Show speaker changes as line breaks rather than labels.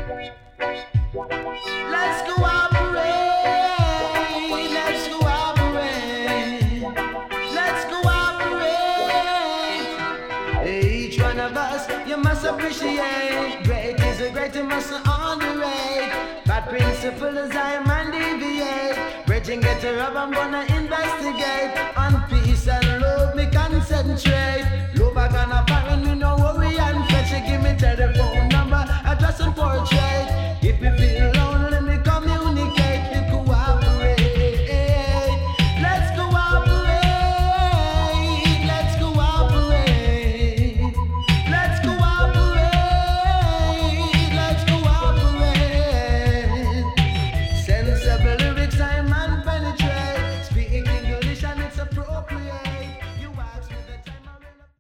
Let's cooperate. Let's cooperate. Let's cooperate. Each one of us, you must appreciate. Great is a great, you must underrate. Bad principle is I man deviate. Bridging get a rub, I'm gonna investigate. On peace and love, me concentrate.